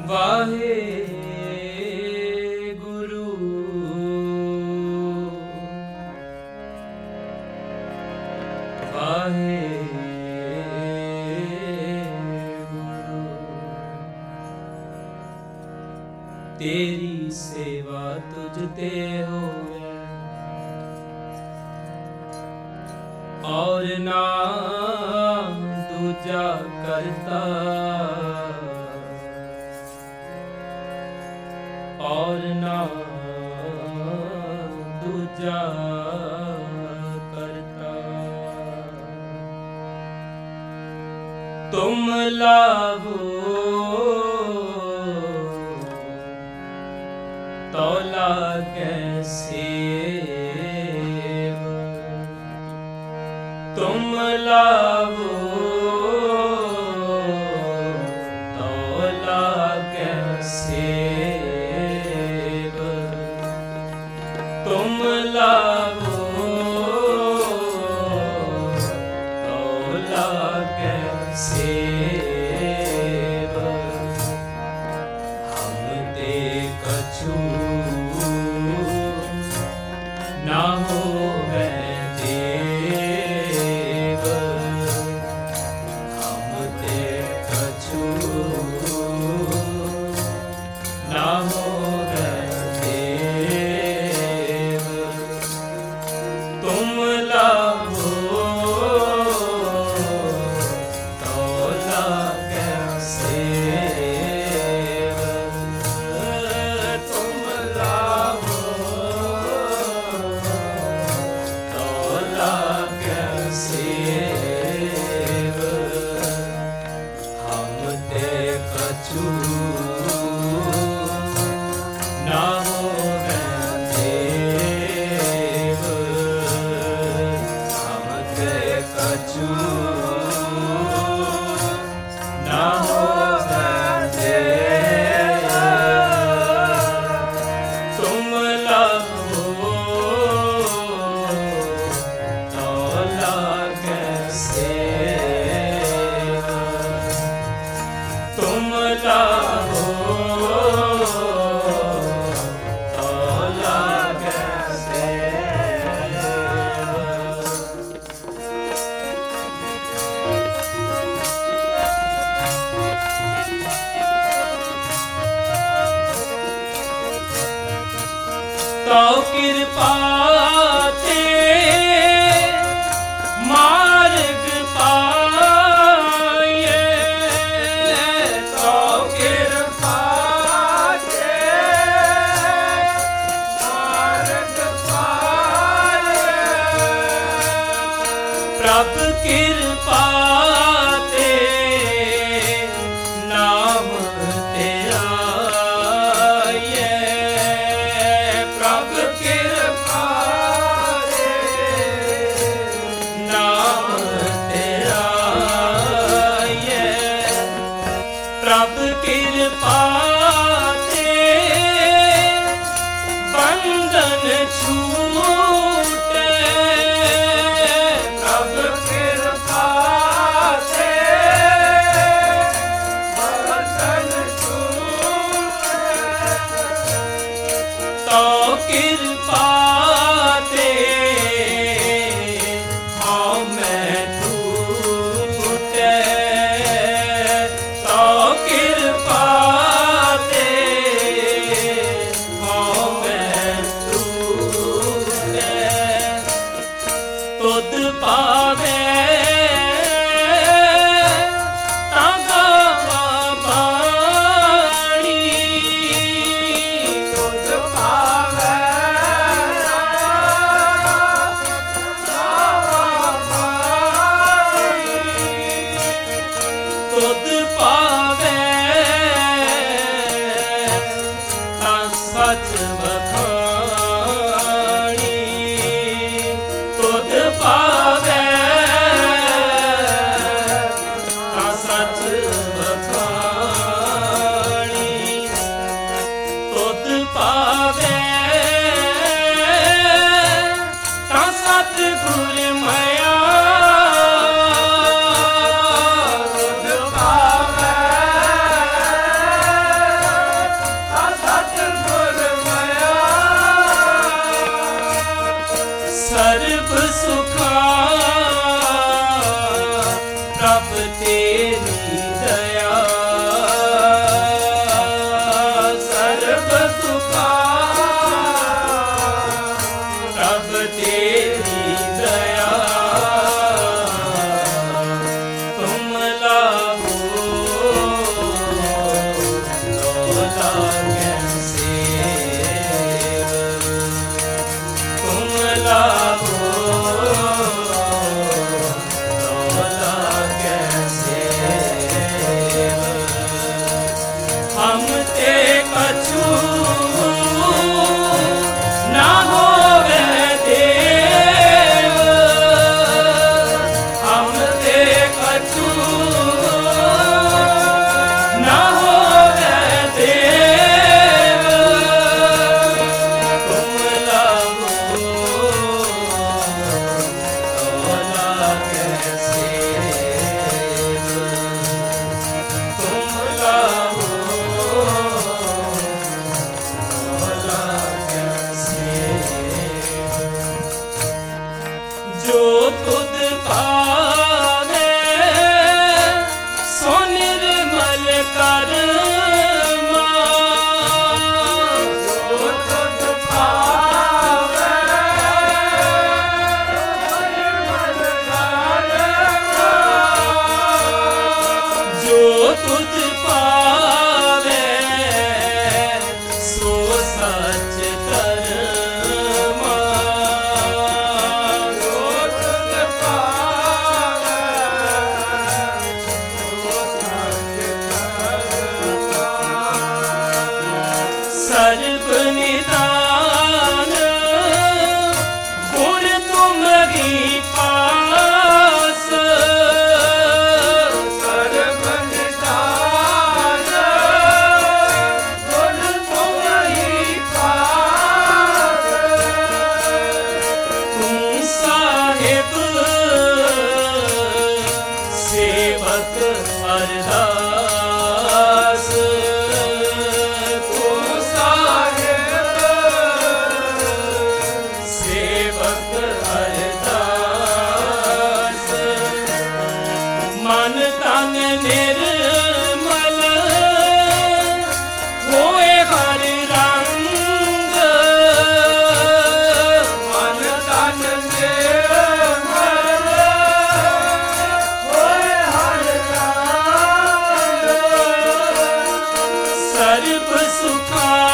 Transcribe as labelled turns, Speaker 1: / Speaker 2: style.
Speaker 1: वाहे गुरु वाहे गुरु, तेरी सेवा तुझ ते होवे और ना दूजा करता, और ना दूजा करता। तुम लावो तौला कैसे, तुम लावो तौला कैसे, तुम लावो तौला कैसे। हम ते कछु ना होवे देव, हम ते कछु ना होवे देव। तुम लावो तौला कैसे, तुम लावो तौला कैसे। हम ते कछु ना होवे देव, हम ते कछु ना होवे देव। तुम लावो तौला कैसे, तुम लावो तौला कैसे। तो कृपा ते मार्ग पाए, तो कृपा ते मार्ग पाए। प्रभु कृपा ते नाम तेरा ये, प्रभु कृपा ते नाम तेरा ये, प्रभु कृपा ते बंधन छूटे, प्रभु कृपा ते बंधन छूटे। तो कृपा ते हाँ मैं टूटे, तो कृपा ते हाँ मैं टूटे। तुद पावे गावा बाणी, तुद पावे गावा बाणी, तुद पावे सुखा प्रभ तेरी दया सर्व सुखा प्रभ तेरी दया तुम लाओ लौटा कैसे तुम लाओ लौटा कैसे हम ते कछु ना होवे देव हम ते कछु ना होवे देव तुम लाओ लौटा कैसे तुम लाओ लौटा कैसे जो तुद पावे सो निर्मल कर्मा जो तुद पावे सो निर्मल कर्मा जो तुद पावे सो सच कर्मा जो तुद पावे सो सच कर्मा सर्व निदान गुण तुम्हारी पास सर्व निदान गुण तुम्हारी पास तुम साहिब सेवक अरदास तुम साहिब सेवक अरदास मन तन निर्मल होए हर रंग मन तन निर्मल होए हर रंग सर्व सुखा